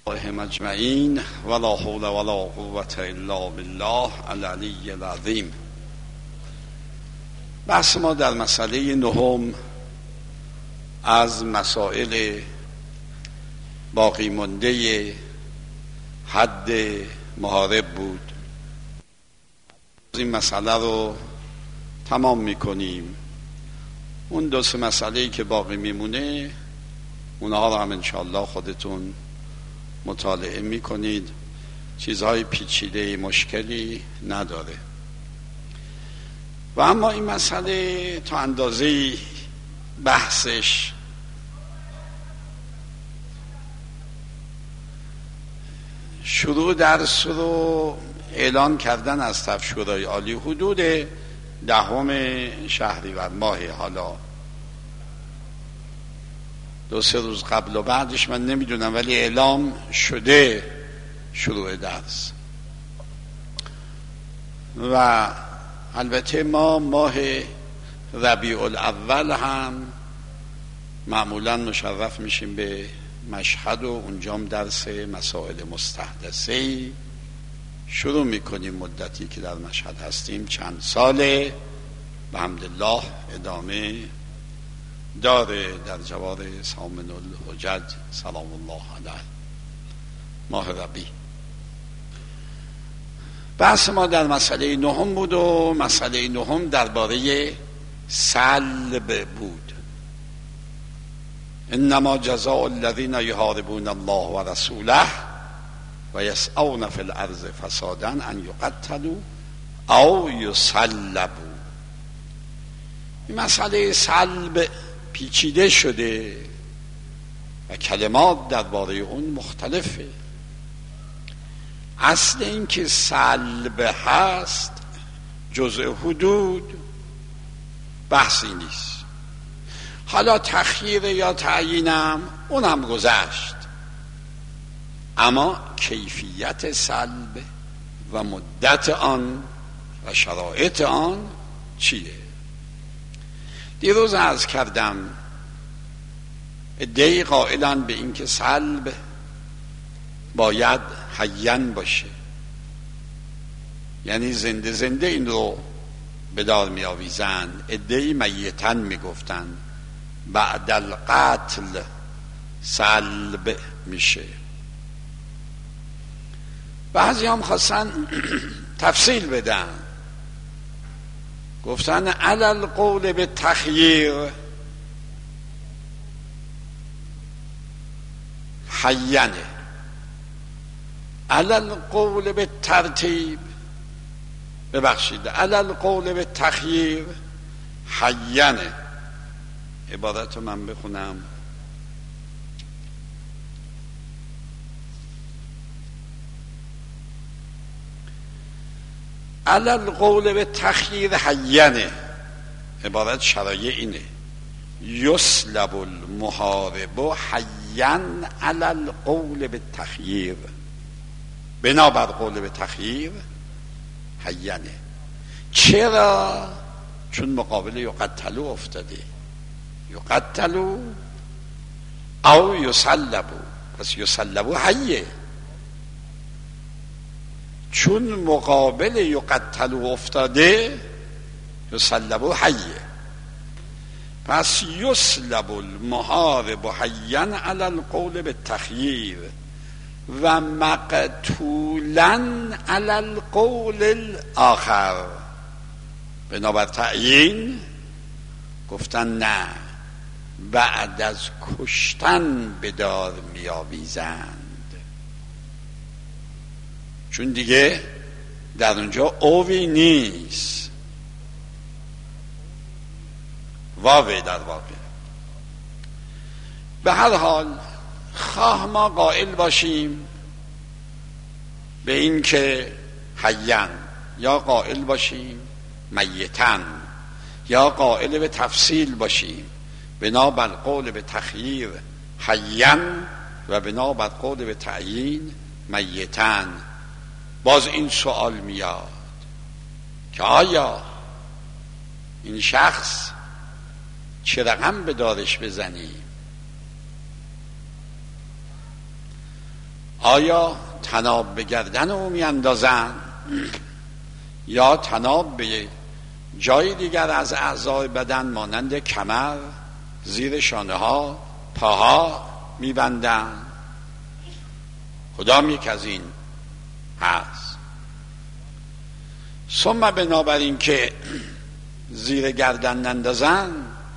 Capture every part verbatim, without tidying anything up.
الله مجمعین ولا حول ولا قوة الا بالله العلی العظیم. بحث ما در مسئله نهم از مسائل باقی مانده حد محارب بود. این مسئله رو تمام میکنیم. اون دو سه مسئله‌ای که باقی میمونه اونها رو هم انشاءالله خودتون مطالعه میکنید. چیزهای پیچیده مشکلی نداره. و اما این مسئله تا اندازه بحثش شروع درس رو اعلان کردن از تفشورای عالی حدود دهم شهریور ماه، حالا دو سه روز قبل و بعدش من نمیدونم، ولی اعلام شده شروع درس. و البته ما ماه ربیع الاول هم معمولا مشرف میشیم به مشهد و اونجام درس مسائل مستحدثه شروع میکنیم. مدتی که در مشهد هستیم چند ساله به حمدالله ادامه داره در جوار سامن الحجج سلام الله علیه ماه ربیع. بحث ما در مسئله نهم بود و مسئله نهم درباره سلب بود. انما جزاء الذین یحاربون الله و رسوله و یسعون فی الارض فسادا ان یقتلوا او یصلبوا. این مسئله سلب پیچیده شده و کلمات درباره اون مختلفه. اصل این که سلب هست جزء حدود بحثی نیست. حالا تخییر یا تعیینم اونم گذشت، اما کیفیت سلب و مدت آن و شرایط آن چیه؟ دیروز عرض کردم ادعای قائلان به این که سلب باید حیاً باشه، یعنی زنده زنده این رو به دار می آویزند. ادعای میتاً می گفتند بعد القتل سلب میشه. بعضی هم خواستن تفصیل بدن، گفتن علی القول به تخییر حینه، علی القول به ترتیب ببخشید علی القول به تخییر حینه. عبارت رو من بخونم. علی القول به تخییر حینه، عبارت شرایع اینه: یسلب المحارب حیا علی القول به تخییر، بنابر قول به تخییر حینه. چرا؟ چون مقابل یقتلوا افتاده، یقتلوا او یصلبوا، پس یصلبوا حیه. چون مقابل یقتلوا افتاده یصلبوا حیه، پس یسلب المحارب حیا علی القول بالتخییر و مقتولا علی القول الاخر. بنابر تعیین گفتن نه، بعد از کشتن به دار می آویزند، چون دیگه در اونجا اوی نیست، واوی در واقع. به هر حال خواه ما قائل باشیم به این که حیاً، یا قائل باشیم میتاً، یا قائل به تفصیل باشیم بنابر قول به تخییر حیاً و بنابر قول به تعیین میتاً، باز این سوال میاد که آیا این شخص چه رقم به دارش بزنیم؟ آیا طناب به گردن او میاندازن یا طناب به جای دیگر از اعضای بدن مانند کمر، زیر شانه ها، پاها میبندن؟ کدام یک از این هست؟ ثم بنابراین که زیر گردن نندازن،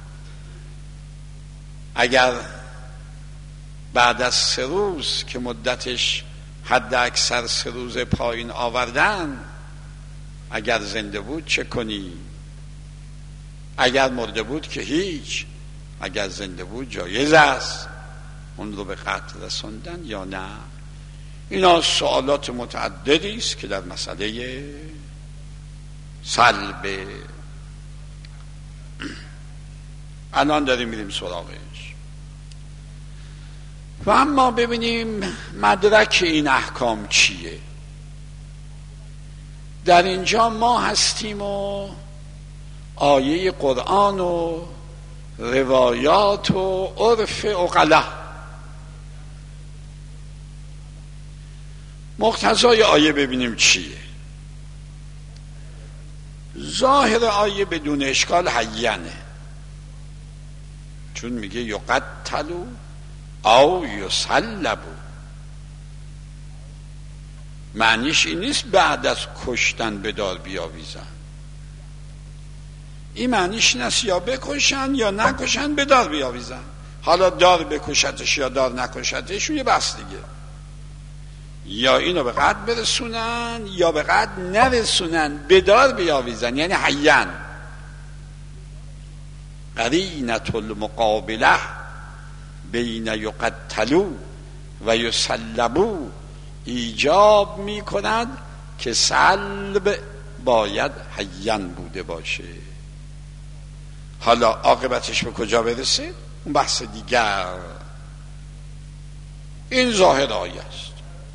اگر بعد از سه روز که مدتش حد اکثر سه روز پایین آوردن، اگر زنده بود چه کنی؟ اگر مرده بود که هیچ، اگر زنده بود جایز است اون رو به قتل رسوندن یا نه؟ اینا سوالات متعددی است که در مسئله صلب الان داریم میریم سراغش. و اما ببینیم مدرک این احکام چیه. در اینجا ما هستیم و آیه قرآن و روایات و عرف عقلا. مقتضای آیه ببینیم چیه. ظاهر آیه بدون اشکال حینه، چون میگه یقتلوا او یصلبوا. معنیش این نیست بعد از کشتن به دار بیاویزن، این معنیش این است یا بکشن یا نکشن به دار بیاویزن. حالا دار بکشتش یا دار نکشتش یه بحث دیگه، یا اینو به قتل برسونن یا به قتل نرسونن، به دار بیاویزن، یعنی حیان. قرینة المقابله بین یقتلوا و یصلبوا ایجاب می کند که صلب باید حیان بوده باشه. حالا عاقبتش به کجا برسه اون بحث دیگر. این ظاهر آیه است.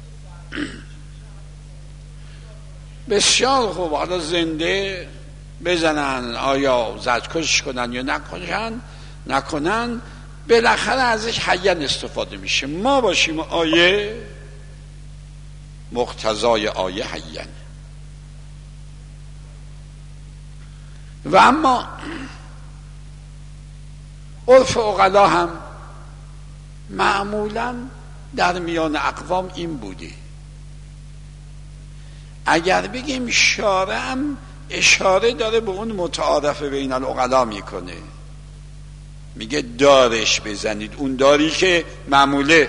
بسیار خوب، حالا زنده بزنن، آیا زجرکش کنن یا نکنن نکنن بالاخره ازش حیان استفاده میشه. ما باشیم آیه مقتضای آیه حیانه. و اما عرف عقلا هم معمولا در میان اقوام این بوده. اگر بگیم شارعم اشاره داره به اون متعارف بین العقلا میکنه، میگه دارش بزنید، اون داری که معموله.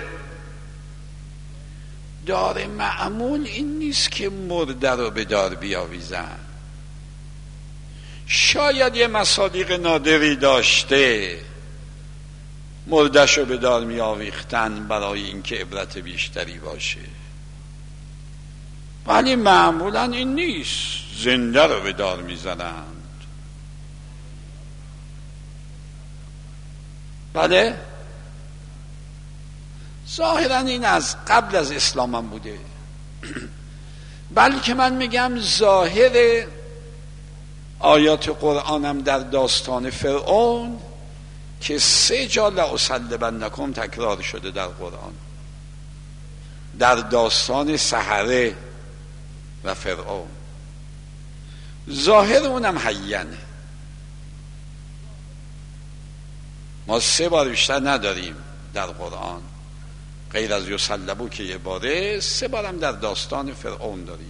دار معمول این نیست که مرده رو به دار بیاویزن. شاید یه مصادیق نادری داشته مردش رو به دار می آویختن برای اینکه عبرت بیشتری باشه، ولی معمولا این نیست. زنده رو به دار می زنند. بله، ظاهرا این از قبل از اسلام هم بوده. بلکه من میگم ظاهر آیات قرآنم در داستان فرعون که سه جا لأصلبنکم تکرار شده در قرآن، در داستان سحره و فرعون، ظاهر اونم حیانه. ما سه بار بیشتر نداریم در قرآن غیر از یصلبوا که یه باره، سه بارم در داستان فرعون داریم.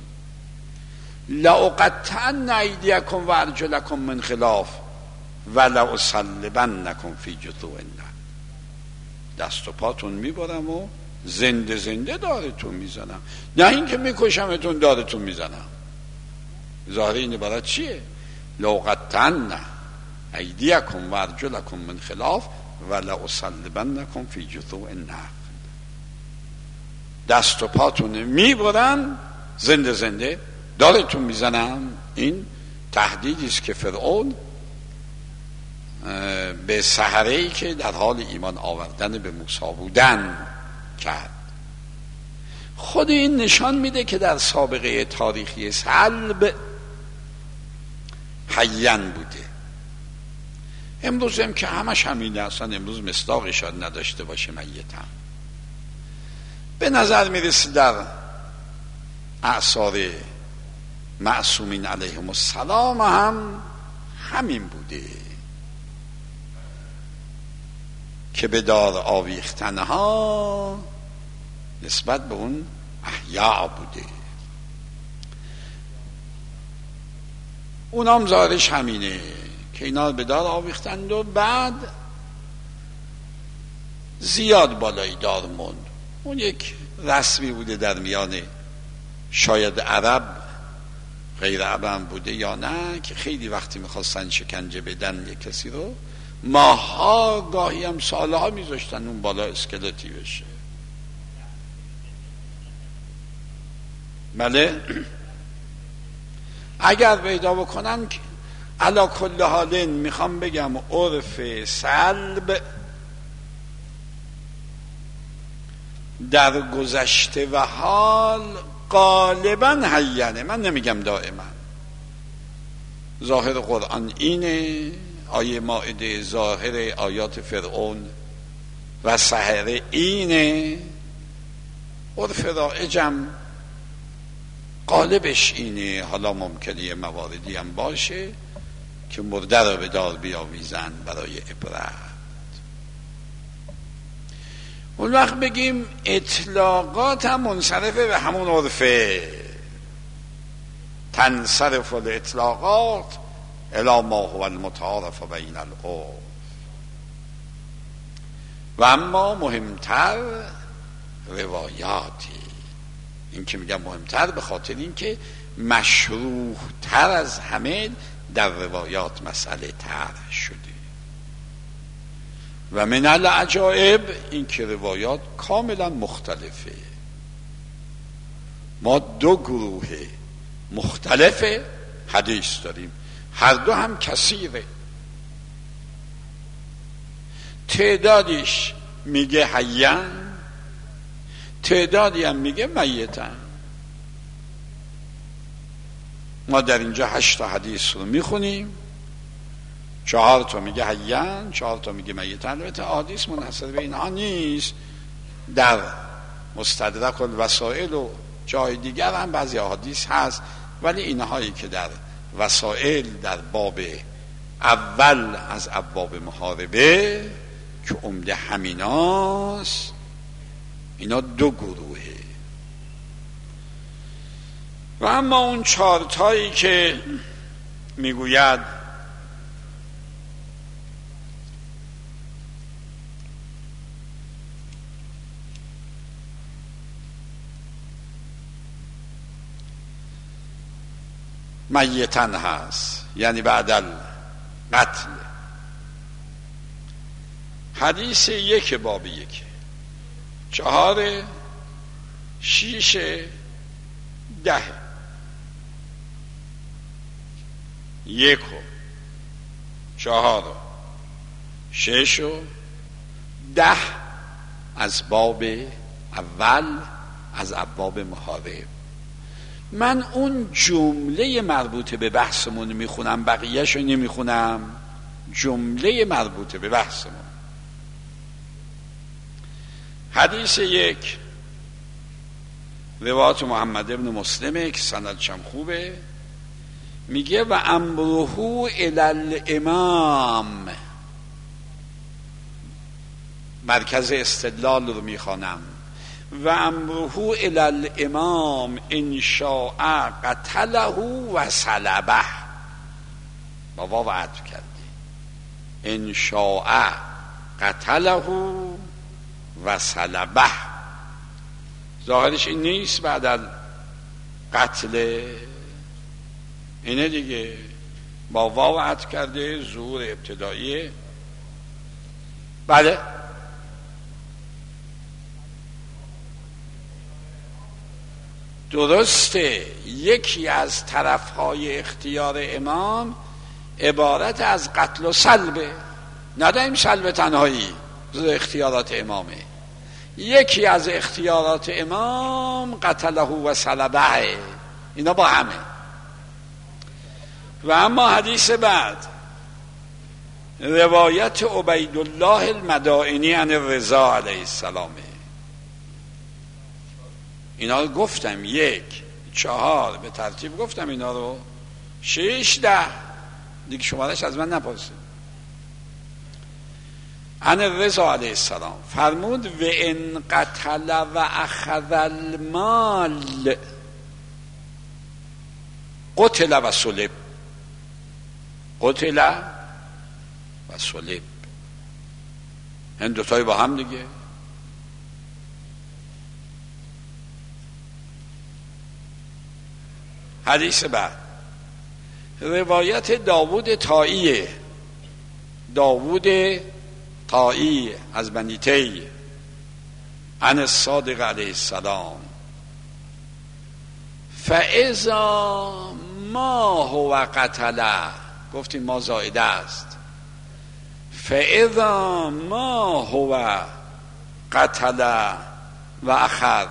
لأقطعن ایدیکم و ارجلکم من خلاف و لأصلبنکم فی جذوع النخل. دست و پاتون میبرم و زنده زنده دارتون میزنم، نه اینکه میکشمتون دارتون میزنم. ظاهر این عبارت چیه؟ لأقطعن ایدیکم و ارجلکم من خلاف و لأصلبنکم فی جذوع النخل. دست و پاتون میبرم زنده زنده دارتون میزنم. این تهدیدی است که فرعون به سحره‌ای که در حال ایمان آوردن به موسی بودن کرد. خود این نشان میده که در سابقه تاریخی صلب حیان بوده. امروز هم که همش همینه، اصلا امروز مصداقی شاید نداشته باشه میتم. به نظر میرسه در اعصار معصومین علیهم السلام هم همین بوده که به دار آویختنها نسبت به اون احیا بوده. اونام ظاهرش همینه که اینا به دار آویختند و بعد زیاد بالای دار موند. اون یک رسمی بوده در میان شاید عرب، غیر عرب هم بوده یا نه، که خیلی وقتی میخواستن شکنجه بدن یک کسی رو ماها گاهی هم سالها میذاشتن اون بالا اسکلتی بشه. بله اگر پیدا بکنن که علا کل حالین میخوام بگم عرف سلب در گذشته و حال غالبا حینه، من نمیگم دائما. ظاهر قرآن اینه، آیه مائده، ظاهر آیات فرعون و سحره اینه، عرف رایجم غالبش اینه. حالا ممکنه یه مواردی هم باشه که مرده را به دار بیاویزن برای عبرت. اون وقت بگیم اطلاقات هم منصرفه به همون عرفه، تنصرف الاطلاقات الی ما هو المتعارف بین العرف. و اما مهمتر روایاتی. این که میگم مهمتر به خاطر این که مشروح تر از همه در روایات مسئله طرح شده. و من العجائب این که روایات کاملا مختلفه. ما دو گروه مختلف حدیث داریم، هر دو هم کثیره. تعدادیش میگه حیان، تعدادی هم میگه میتن. ما در اینجا هشت تا حدیث رو میخونیم، چهار تا میگه حیان، چهار تا میگه میتن. البته حدیث منحصر به اینها نیست، در مستدرک الوسائل و جای دیگر هم بعضی حدیث هست، ولی اینهایی که در وسائل در باب اول از ابواب محاربه که عمده همیناست، اینا دو گروهه. و اما اون چهارتایی که میگوید میتن هست، یعنی بعد القتل، حدیث یک باب یک، چهار، شیش، ده، یک و چهار و شش و ده از باب اول از ابواب محارب. من اون جمله مربوط به بحثمون میخونم، بقیهشو نمیخونم، جمله مربوط به بحثمون. حدیث یک روایت محمد ابن مسلمه که سندش هم خوبه، میگه و امره الی الامام، مرکز استدلال رو میخوانم، و امره الی الامام ان شاء قتله و صلبه، با واو عطف کردی، ان شاء قتله و صلبه. ظاهرش این نیست بعد از قتل، اینه دیگه، با واو عطف کرده، ظهور ابتداییه. بله درسته، یکی از طرفهای اختیار امام عبارت از قتل و سلبه، نداریم سلب تنهایی، اختیارات امامه. یکی از اختیارات امام قتله و سلبه، اینا با همه. و اما حدیث بعد روایت عبیدالله المدائنی عن الرضا علیه السلام، اینا رو گفتم، یک چهار به ترتیب گفتم اینا رو، شش ده دیگه شمارش از من نپرسید. عن رضا علیه السلام فرمود و ان قتل و اخذ المال قتل و صلب. قتل و صلب، این دوتایی با هم دیگه. حدیث بعد روایت داوود طائیه، داوود طائی از بنی تی عن الصادق علیه السلام فاذا ما هو قتل، گفتیم ما زائده است، فاذا ما هو قتل و اخذ،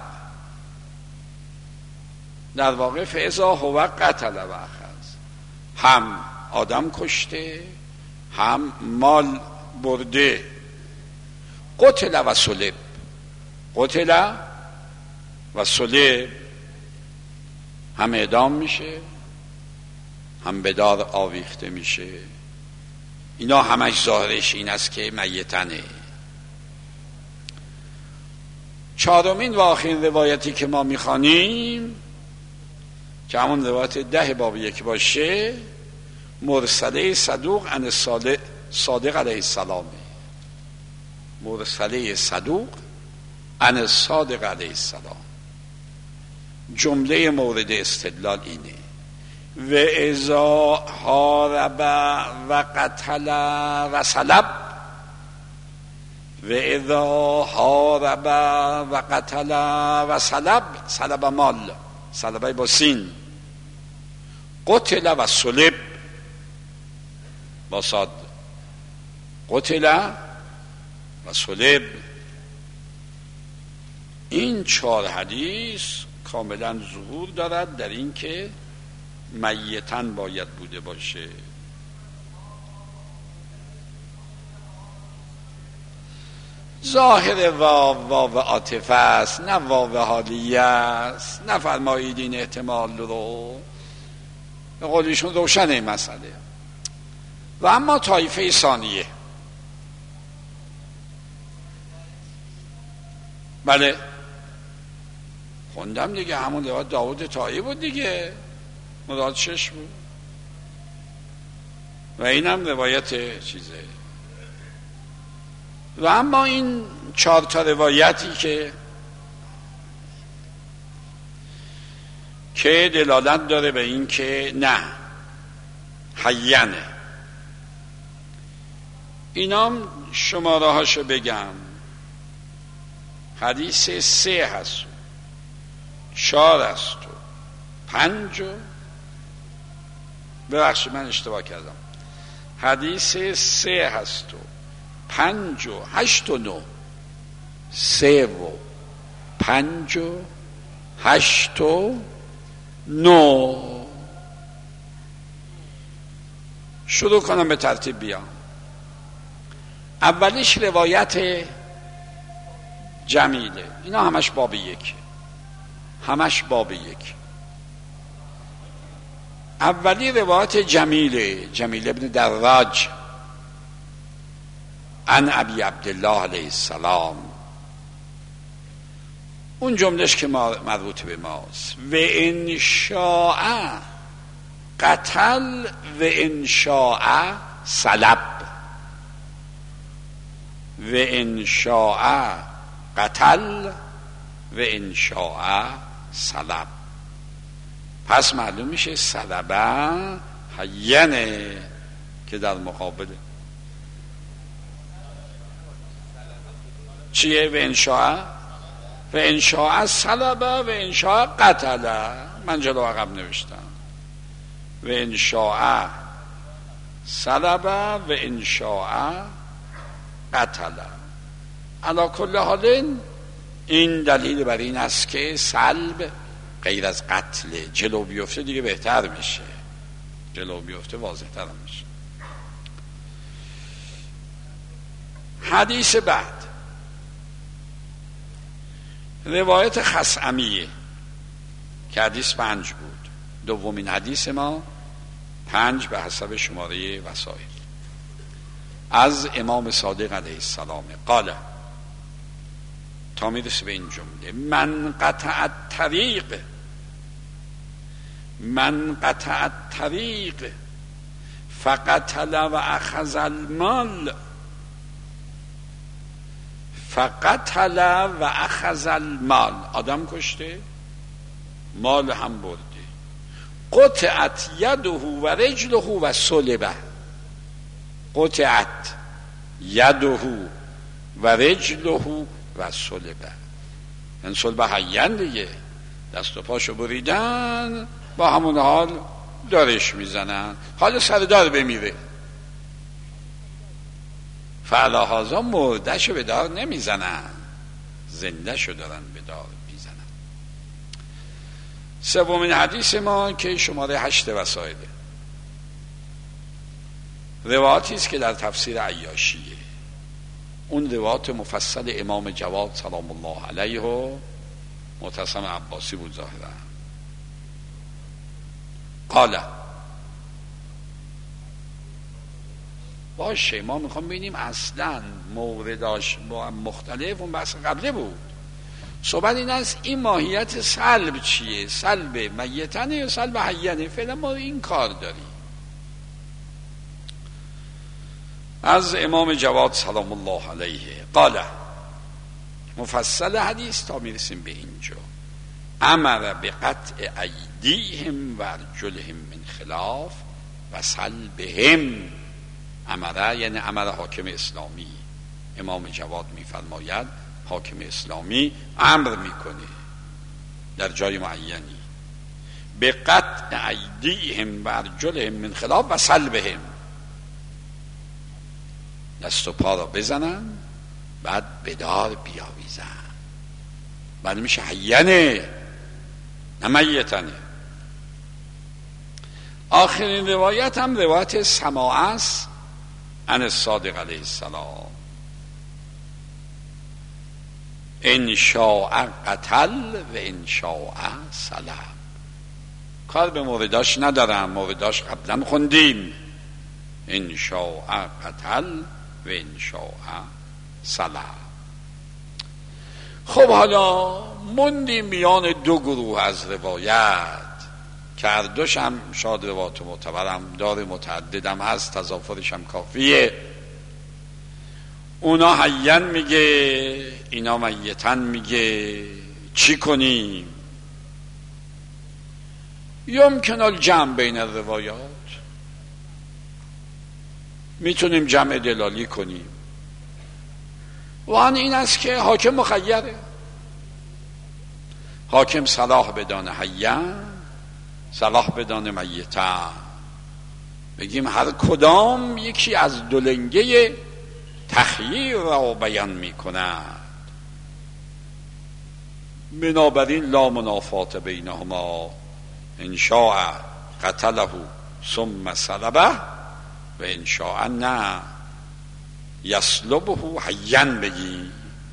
در واقع فاذا هو قتل و اخذ، هم آدم کشته هم مال برده. قتل و صلب، قتل و صلب، هم اعدام میشه هم به دار آویخته میشه. اینا همش ظاهرش این است که میتنه. چهارمین و آخرین روایتی که ما میخوانیم که همون روایت ده باب یک باشه، مرسله صدوق عن صادق علیه السلام، مرسله صدوق عن صادق علیه السلام. جمله مورد استدلال اینه و اذا حارب و قتل و صلب، و اذا حارب و قتل و صلب، صلب مال، صلبه با سین، قتل و صلب با صاد، قتل و صلب. این چهار حدیث کاملا ظهور دارد در این که میتن باید بوده باشه. ظاهر واو واو عاطفه است، نه واو حالیه است. نفرمایید این احتمال رو، به قولیشون روشنه این مسئله. و اما طایفه ثانیه، بله خوندم دیگه، همون روایت داوود طایی بود دیگه، مراد شش بود و اینم روایت چیزه. و اما این چهار تا روایتی که که دلالت داره به این که نه حینه، اینام شماره هاشو بگم. حدیث سه هست، چهار است و پنج و ببخشید من اشتباه کردم، حدیث سه هست و پنج و هشت و نو، سه و پنج و هشت و نو. شروع کنم به ترتیب بیام. اولیش روایت جمیله، اینا همش باب یک، همش باب یک. اولی روایت جمیله، جمیله ابن دراج عن ابی عبدالله علیه السلام. اون جملهش که مربوط به ماست، و ان شاء قتل و ان شاء صلب، و ان شاء قتل و ان شاء صلب. پس معلوم میشه صلبه حینه که در مقابل چیه؟ و ان شاء و ان شاء صلبه و ان شاء قتل. من جلو عقب نوشتم و ان شاء صلبه و ان شاء قتل. علی کل حال این دلیل بر این است که صلب غیر از قتل، جلو بیفته دیگه بهتر میشه، جلو بیفته واضح تر میشه. حدیث بعد روایت خثعمیه که حدیث پنج بود، دومین حدیث ما پنج به حسب شماره وسایل، از امام صادق علیه السلام. قال، تا میرسه به این جمله: من قطع الطریق، من قطع الطریق فقتل و اخذ المال، فقتل و اخذ المال، آدم کشته، مال هم برده. قطعت یده و رجله و صلبه، قطعت یده و رجله و صلبه، این صلبه حیان دیگه، دست و پاشو بریدن، با همون حال دارش میزنن، حال سردار بمیره. فعلا هازا مردشو به دار نمیزنن، زنده شو دارن به دار میزنن. سومین حدیث ما که شماره هشت وسایله، روایتی است که در تفسیر عیاشیه، اون روایت مفصل امام جواد سلام الله علیه و معتصم عباسی بود ظاهرا. قال، باشه ما میخوام ببینیم اصلا مورداش مختلف، اون بحث قبله بود. صحبت این است این ماهیت سلب چیه، سلب میتنه یا سلب حیانه، فعلا ما این کار داریم. از امام جواد سلام الله علیه قال، مفصل حدیث تا میرسیم به اینجا: امر به قطع ایدیهم و ارجلهم من خلاف و سلبهم. امره یعنی امر حاکم اسلامی، امام جواد میفرماید حاکم اسلامی امر میکنه در جای معینی به قطع ایدیهم و ارجلهم من خلاف و سلبهم، دست و پا را بزنن بعد بدار بیاویزن، بعد میشه حیانه نمیتنه. آخرین روایت هم روایت سماع است عن الصادق علیه السلام: ان شاء قتل و ان شاء سلب. کار به مورداش ندارم، مورداش قبلا خوندیم. ان شاء قتل و ان شاء سلب. خب حالا موندیم میان دو گروه از روایت که هر دوش هم شاید روایت معتبرم داره، متعددم هست، تضافرش هم کافیه. اونا حیان میگه، اینا میتن میگه، چی کنیم؟ یمکن الجمع بین الروایات، میتونیم جمع دلالی کنیم. و آن این است که حاکم مخیره، حاکم صلاح بدانه حیان، صلاح بدانه میتن. بگیم هر کدام یکی از دولنگه تخییر را بیان می کند، بنابراین لا منافات بینهما. ان شاء قتله ثم صلبه و ان شاء نه یسلبه حیان. بگی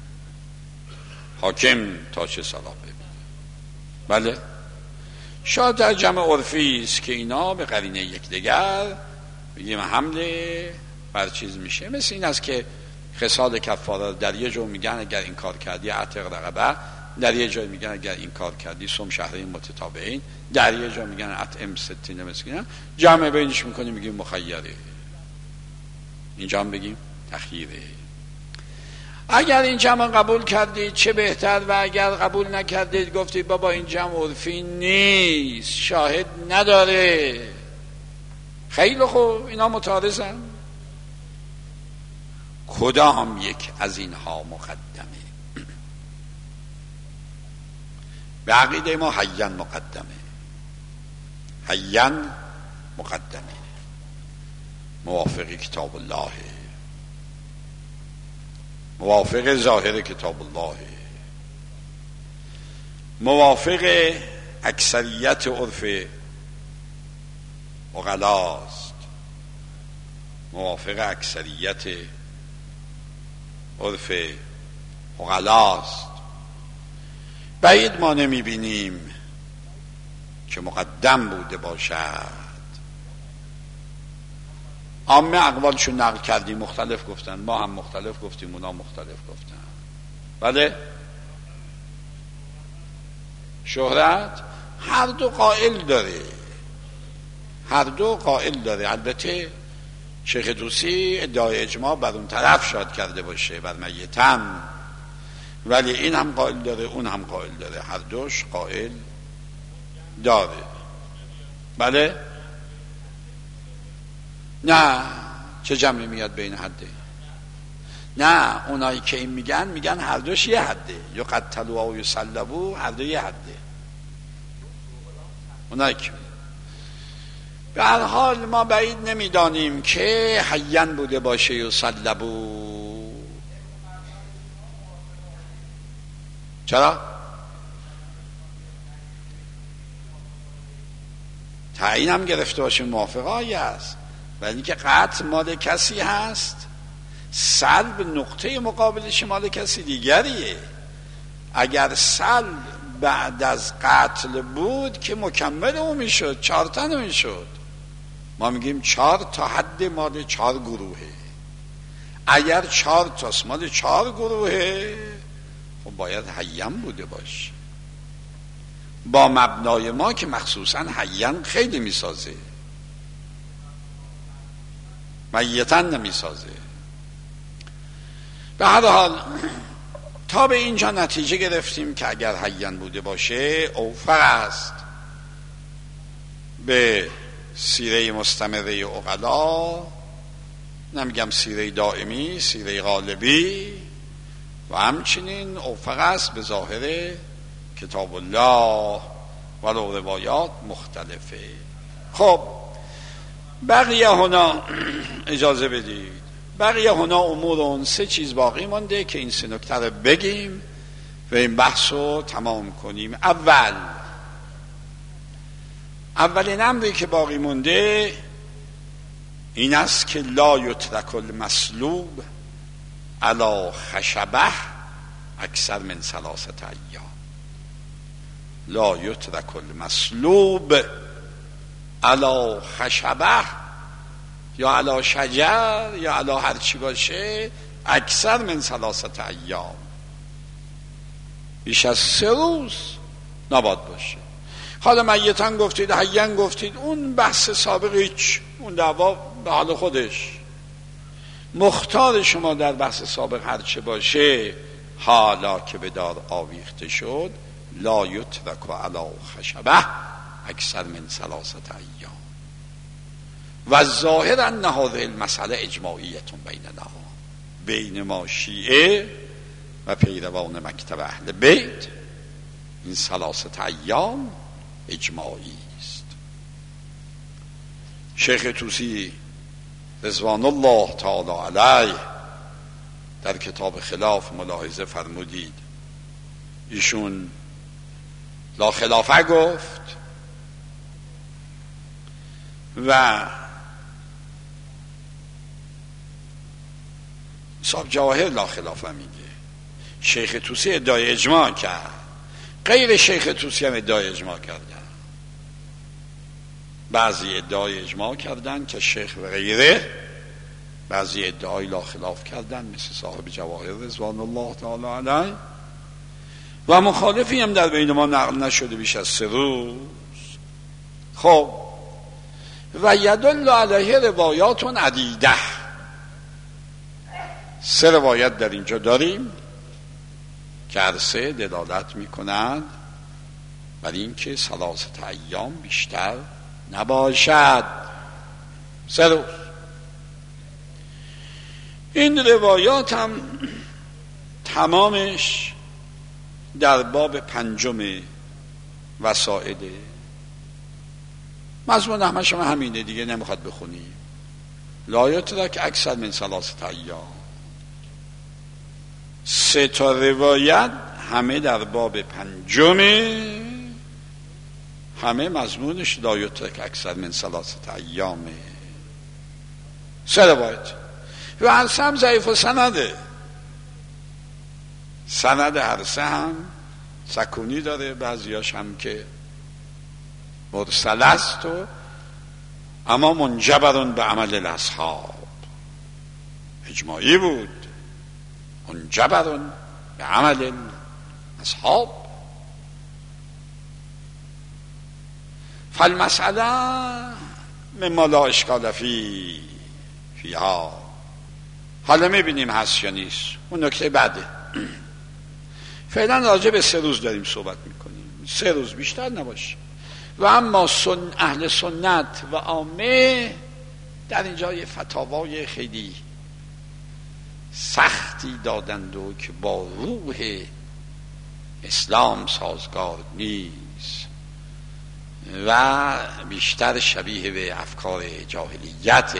حاکم تا چه صلاح ببین. بله شاید در جمع عرفی است که اینا به قرینه یکدیگر بگیم حمله بر چیز میشه. مثل این است که خصال کفاره در یه جا میگن اگر این کار کردی عتق رقبه، در یه جا میگن اگر این کار کردی صوم شهرین متتابعین، در یه جا میگن اطعم ستین مسکینا. جمع بینش میکنیم میگیم مخیره، اینجا هم بگیم تخییره. اگر این جمع قبول کردید چه بهتر، و اگر قبول نکردید گفتید بابا این جمع عرفی نیست، شاهد نداره، خیلی خوب، اینا متعارضن. کدام یک از اینها مقدمه؟ به عقیده ما حیان مقدمه، حیان مقدمه، موافق کتاب الله، موافق ظاهر کتاب الله، موافق اکثریت عرف عقلاست، موافق اکثریت عرف عقلاست. بعید ما نمی بینیم که مقدم بوده باشد. عامه اقوالشون نقل کردیم، مختلف گفتن، ما هم مختلف گفتیم، اونا مختلف گفتن. بله شهرت هر دو قائل داره، هر دو قائل داره. البته شیخ طوسی ادعای اجماع بر اون طرف شاید کرده باشه، بر میتم، ولی این هم قائل داره اون هم قائل داره، هر دوش قائل داره. بله نه چه جمعی میاد بین حده؟ نه اونایی که این میگن میگن هر دوش یه حده، یا قتلوا و یصلبوا، هر دو یه حده. اونایی که به هر حال ما بعید نمیدانیم که حیاً بوده باشه یصلبوا. چرا؟ تعیین هم گرفته باشه موافقایی است، ولی که قتل مال کسی هست، سلب نقطه مقابلش مال کسی دیگریه. اگر سلب بعد از قتل بود که مکمل اون میشد، چهار تا میشد. ما میگیم چهار تا حد مال چهار گروهه. اگر چهار تاست مال چهار گروهه، خب باید حیّن بوده باشه. با مبنای ما که مخصوصا حیّن خیلی میسازه، میتن نمیسازه. به هر حال تا به اینجا نتیجه گرفتیم که اگر حیّن بوده باشه اوفق است به سیره مستمره عقلا، نمیگم سیره دائمی، سیره غالبی، و همچنین اوفق است به ظاهر کتاب الله ولو روایات مختلفه. خب بقیه هنا اجازه بدید، بقیه هنا امور اون سه چیز باقی مانده که این سه نکته رو بگیم و این بحث رو تمام کنیم. اول اولین امری که باقی مونده این است که لا یترک المسلوب علی خشبه اکثر من ثلاثه ایام. لا یترک المسلوب علی خشبه یا علی شجر یا علی هر چی باشه اکثر من ثلاثه ایام، بیش از سه روز نباید باشه. حالا میتن گفتید، حیّن گفتید، اون بحث سابق هیچ، اون دعوا به حال خودش. مختار شما در بحث سابق هرچه باشه، حالا که به دار آویخته شد لا یترک علی خشبه اکثر من ثلاثه ایام و ظاهر ان هذه المسئله اجماعیه بیننا، بین ما شیعه و پیروان مکتب اهل بیت این ثلاثه ایام اجماعی است. شیخ طوسی رضوان الله تعالی علیه در کتاب خلاف ملاحظه فرمودید، ایشون لا خلافه گفت و صاحب جواهر لا خلافه میگه. شیخ طوسی ادعای اجماع کرد، غیر شیخ طوسی هم ادعای اجماع کردن. بعضی ادعای اجماع کردن که شیخ و غیره، بعضی ادعای لا خلاف کردن مثل صاحب جواهر رضوان الله تعالی علیه، و مخالفی هم در بین ما نقل نشده بیش از سه روز. خب و یدل علیه روایات عدیده، سه روایت در اینجا داریم که هر سه دلالت میکنند بر این که ثلاثه ایام بیشتر نباشد، سه روز. این روایات هم تمامش در باب پنجم وسائله. مضمون همش هم همینه دیگه، نمیخواد بخونیم. لا یترک اکثر من ثلاثه ایام. سه تا روایت همه در باب پنجمه، همه مضمونش لا یترک اکثر من ثلاثه ایامه. سه روایت و هر سه هم ضعیف و سنده، سند هر سه هم سکونی داره، بعضیاش هم که مرسل است و اما منجبرون به عمل الاصحاب، اجماعی بود، منجبرون به عمل الاصحاب. فالمسئله مما لا اشکال فی فیها. حالا میبینیم هست یا نیست، اون نکته بعده. فعلا راجع به سه روز داریم صحبت میکنیم، سه روز بیشتر نباشه. و اما سن اهل سنت و عامه در اینجا یه فتاوای خیلی سختی دادند و که با روح اسلام سازگار نیست و بیشتر شبیه به افکار جاهلیت.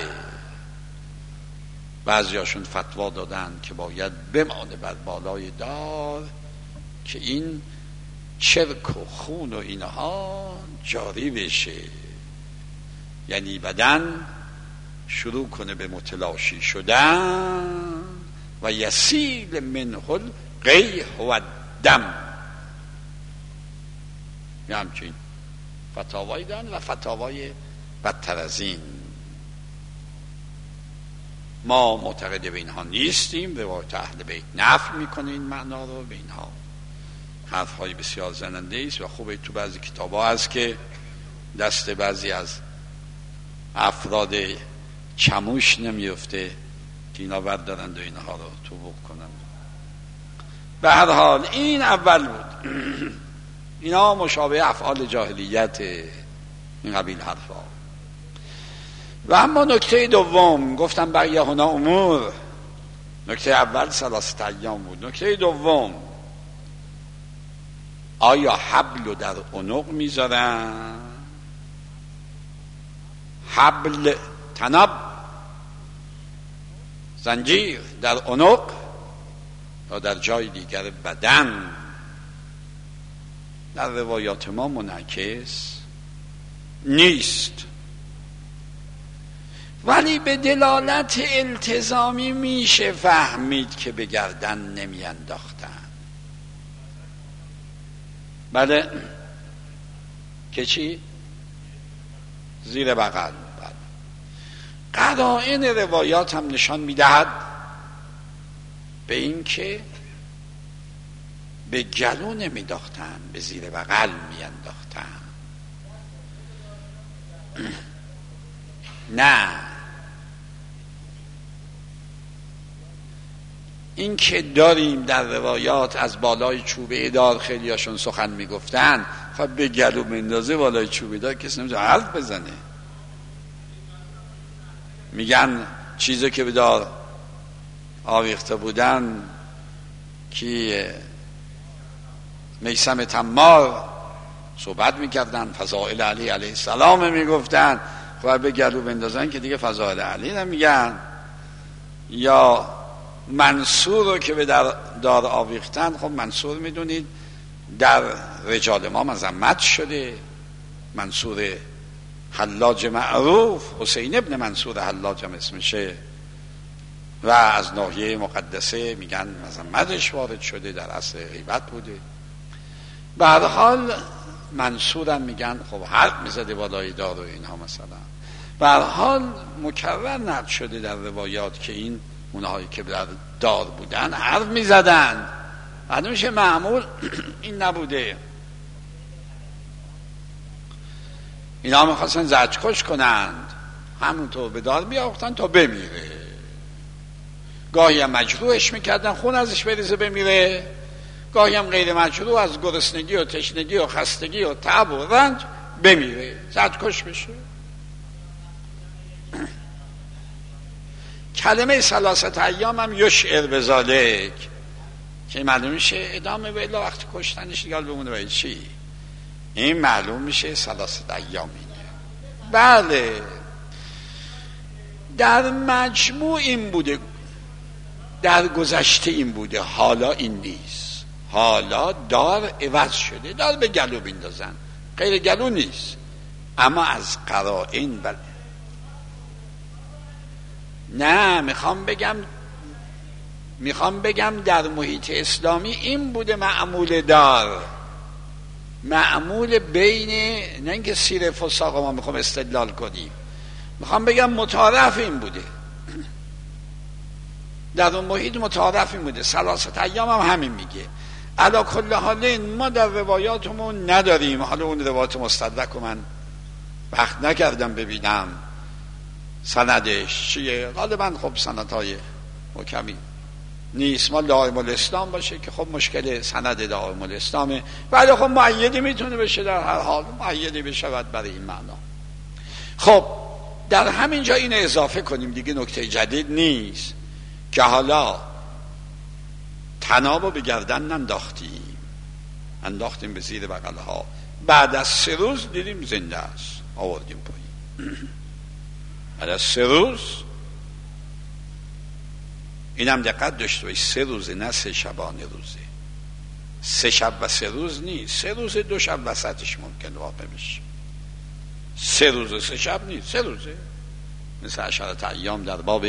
بعضیاشون فتوا دادن که باید بمانه بر بالای دار که این چرک و خون و اینها جاری بشه، یعنی بدن شروع کنه به متلاشی شدن و یسیل منه القیح و الدم. یه همچین فتاوایی دارن و فتاوای بدتر از این. ما معتقد به اینها نیستیم، روایت اهل بیت نفی میکنه این معنا رو. به اینها حرف های بسیار زننده است و خوبه تو بعضی کتاب ها هست که دست بعضی از افراد چموش نمیفته که اینا بردارند و اینها رو تو بک کنند. به هر حال این اول بود. اینا مشابه افعال جاهلیت این قبیل حرفا. و اما نکته دوم، گفتم بقیه هنا امور. نکته اول ثلاثه ایام بود. نکته دوم، آیا حبل در عنق میذارن؟ حبل تناب، زنجیر در عنق یا در جای دیگر بدن؟ در روایات ما منعکس نیست، ولی به دلالت التزامی میشه فهمید که به گردن نمی انداختن. بله که چی؟ زیر بغل. بله. قرائن روایات هم نشان میدهد به این که به گلو نمیداختن، به زیر بغل میانداختن. نه، این که داریم در روایات از بالای چوبه دار خیلی هاشون سخن میگفتن، خب به گلو مندازه بالای چوبه دار کسی نمیتونه حرف بزنه. میگن چیزی که به دار آویخته بودن که میثم تمار صحبت میکردن، فضائل علی علیه السلام میگفتن، خب به گلو بندازن که دیگه فضائل علی نمیگن. یا منصور رو که به در دار آویختن، خب منصور میدونید در رجال ما مذمت شده. منصور حلاج معروف، حسین ابن منصور حلاج هم اسمشه، و از ناحیه مقدسه میگن مذمتش وارد شده، در اصل غیبت بوده. به هر حال منصورم میگن خب حرف میزده بالای دار و اینها مثلا. به هر حال مکرر نقل شده در روایات که این اونهایی که در دار بودن حرف میزدن. بعدش معمول این نبوده. اینا میخواستن زجرکش کنند، همونطور به دار بیاختن تا بمیره. گاهی هم مجروحش میکردن خون ازش بریزه بمیره، گاهی هم غیر مجروح از گرسنگی و تشنگی و خستگی و تعب و رنج بمیره، زجرکش بشه. کلمه ثلاثه ایام هم یشعر بذالک که معلوم میشه ادامه به الا وقتی کشتنش دیگه بمونه باید چی؟ این معلوم میشه ثلاثه ایامینه. بله، در مجموع این بوده، در گذشته این بوده، حالا این نیست. حالا دار عوض شده، دار به گلو بیندازن، غیر گلو نیست. اما از قرائن بله. نه، میخوام بگم میخوام بگم در محیط اسلامی این بوده معمول دار. معمول بین، نه اینکه سیر فساق ما میخوام استدلال کنیم، میخوام بگم متعارف این بوده، در اون محیط متعارف این بوده. ثلاثت ایام هم همین میگه. علا کل حال ما در روایاتمون نداریم، حالا اون روایات مستدرک رو من وقت نکردم ببینم سندش چیه، غالبا خب سندهای محکمی نیست، ما دائم الاسلام باشه که خب مشکل سند دائم الاسلامه، ولی خب مؤیدی میتونه بشه، در هر حال مؤیدی بشود برای این معنا. خب در همین جا این اضافه کنیم دیگه، نکته جدید نیست که حالا طنابو به گردن انداختیم، انداختیم به زیر بغلها، بعد از سه روز دیدیم زنده است، آوردیم پایین. بعد از سه روز، اینم دقت داشته باشید، سه روزه نه سه شبانه روزه، سه شب و سه روز نیست، سه روز دو شب وسطش ممکن واقع بشه، سه روز و سه شب نیست، سه روزه، مثل عشرت ایام در باب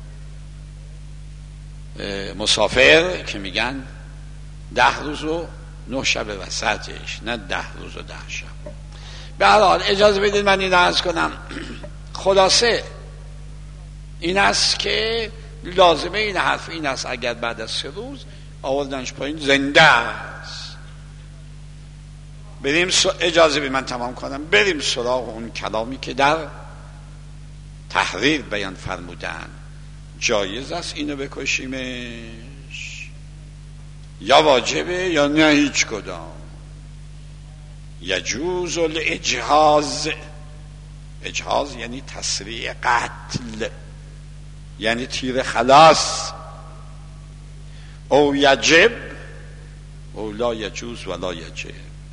مسافر که میگن ده روز و نه شب وسطش، نه ده روز و ده شب. به هر حال اجازه بدید من این عرض کنم، خلاصه این است که لازمه این حرف این است اگر بعد از سه روز آوردنش پایین زنده است. بریم س... اجازه بدید من تمام کنم، بریم سراغ اون کلامی که در تحریر بیان فرمودن. جایز است اینو بکشیمش یا واجبه یا نه هیچ کدام؟ یجوز الاجهاز، اجهاز یعنی تسریع قتل، یعنی تیر خلاص. او یجب او لا یجوز ولا یجب.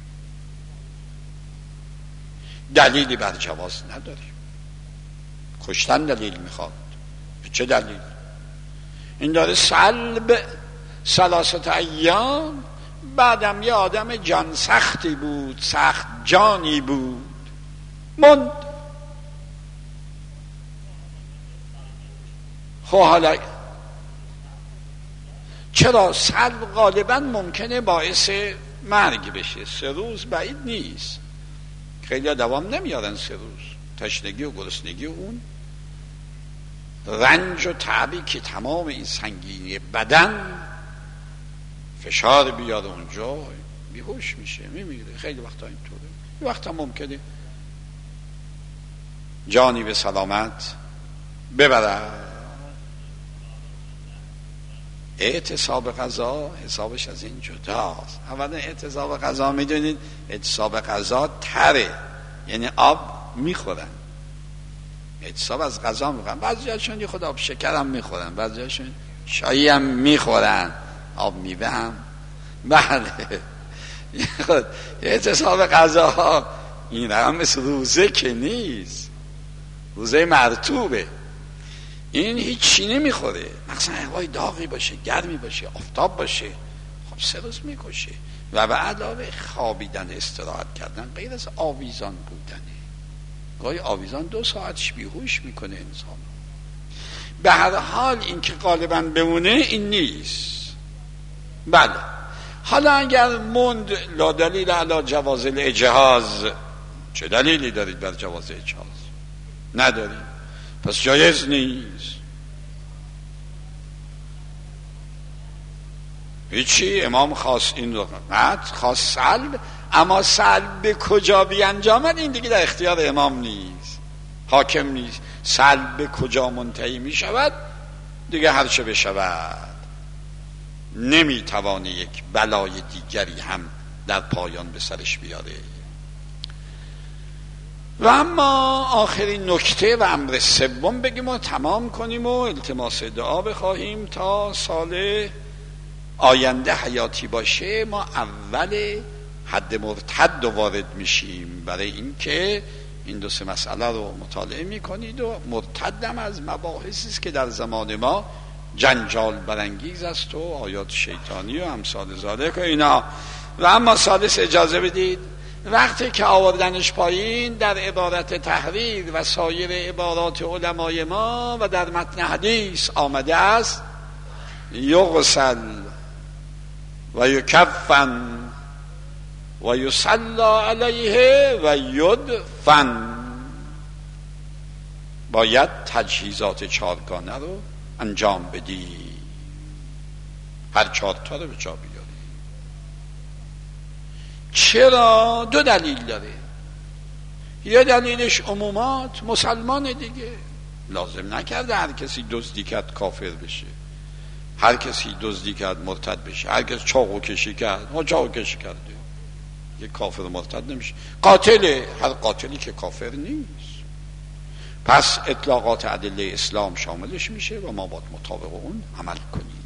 دلیلی بر جواز نداریم، کشتن دلیل میخواد. چه دلیل؟ این داره سلب ثلاثت ایام، بعدم یه آدم جان سختی بود، سخت جانی بود، مند. خب حالا چرا سلب غالبا ممکنه باعث مرگ بشه، سه روز بعید نیست، خیلی ها دوام نمیارن سه روز، تشنگی و گرسنگی و اون رنج و تعبی که تمام این سنگینی بدن فشار بیاد اونجا، بیهوش میشه، میمیره. خیلی وقتا اینطوره، این وقتا ممکنه جانی به سلامت ببره. اعتصاب غذا حسابش از این جداست. اولا اعتصاب غذا میدونید، اعتصاب غذا تره، یعنی آب میخورن، اعتصاب از غذا میخورن، بعضی هاشون یه خود آب شکر هم میخورن، بعضی هاشون چایی هم میخورن، آب میوه هم. بله خود اعتصاب غذا این هم مثل روزه که نیست، روزه مرطوبه، این هیچی نمیخوره، مثلا هوای داغی باشه، گرمی باشه، آفتاب باشه، خب سه روز میکشه. و به علاوه خوابیدن، استراحت کردن، غیر از آویزان بودنه، گاهی آویزان دو ساعتش بیهوش میکنه انسان. به هر حال این که غالبا بمونه این نیست. بله حالا اگر موند لا دلیل علی جواز الاجهاز، چه دلیلی دارید بر جواز اجهاز؟ ندارید، پس جایز نیست. هیچی، امام خاص این رو قطع، خاص سلب، اما سلب به کجا بیانجامد این دیگه در اختیار امام نیست، حاکم نیست. سلب به کجا منتهی می شود دیگه هر چه بشود، نمی توانه یک بلای دیگری هم در پایان به سرش بیاره. و اما آخرین نکته و امر سوم بگیم و تمام کنیم و التماس دعا بخواهیم تا سال آینده حیاتی باشه ما اول حد مرتد وارد میشیم، برای اینکه این دو سه مسئله رو مطالعه میکنید و مرتدم از مباحثی است که در زمان ما جنجال برانگیز است و آیات شیطانی و امثال ذالک و اینا. و اما ثالث اجازه بدید وقتی که آوردنش پایین در عبارت تحریر و سایر عبارات علمای ما و در متن حدیث آمده است یغسل و یکفن و یصلی علیه و یدفن. باید تجهیزات چارگانه رو انجام بدی، هر چهار تا رو به جا بیاری. چرا؟ دو دلیل داره. یه دلیلش عمومات، مسلمان دیگه لازم نکرده هر کسی دزدی کرد کافر بشه، هر کسی دزدی کرد مرتد بشه، هر کسی چاقو کشی کرد ها چاقو کشی کرده یه کافر مرتد نمیشه. قاتله، هر قاتلی که کافر نیست. پس اطلاقات ادله اسلام شاملش میشه و ما باید مطابق اون عمل کنیم.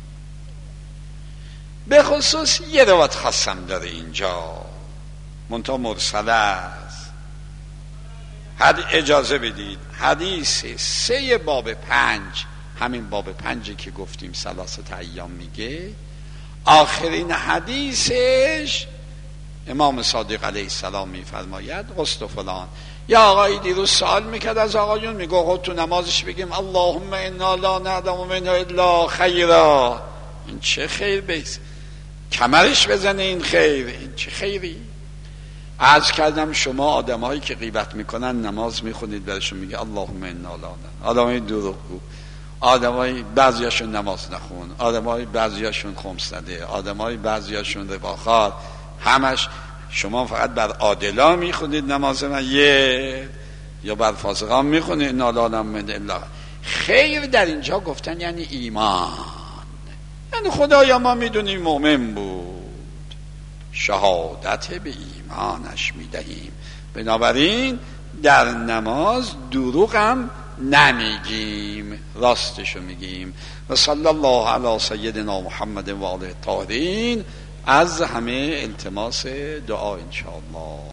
به خصوص یه روایت خاصم داره اینجا، منتها مرسله است. حد اجازه بدید حدیث سه باب پنج، همین باب پنجی که گفتیم ثلاثه ایام میگه، آخرین حدیثش امام صادق علیه السلام میفرماید غسل فلان. یا آقایی دیروز سوال میکرد از آقایون، میگه خود تو نمازش بگیم اللهم انا لا نعلم منه الا خیرا. این چه خیر بیست کمرش بزنه این خیر، این چه خیری؟ عرض کردم شما آدم هایی که غیبت میکنن نماز میخونید برشون میگه اللهم انا لا نعلم. آدم های دروغگو، آدم های بعضیاشون نماز نخون، آدم های بعضیاشون خمس نده، آدم های بعضیاشون رباخار، همش شما فقط بر عادلا میخونید نماز من یه، یا بر فاسقان میخونید انا لا نعلم منه الا خیر. در اینجا گفتن یعنی ایمان، یعنی خدایا ما میدونیم مؤمن بود، شهادت به ایمانش میدهیم، بنابراین در نماز دروغ هم نمیگیم، راستشو میگیم. و صلی الله علی سیدنا محمد و آله الطاهرین. از همه التماس دعا انشاءالله.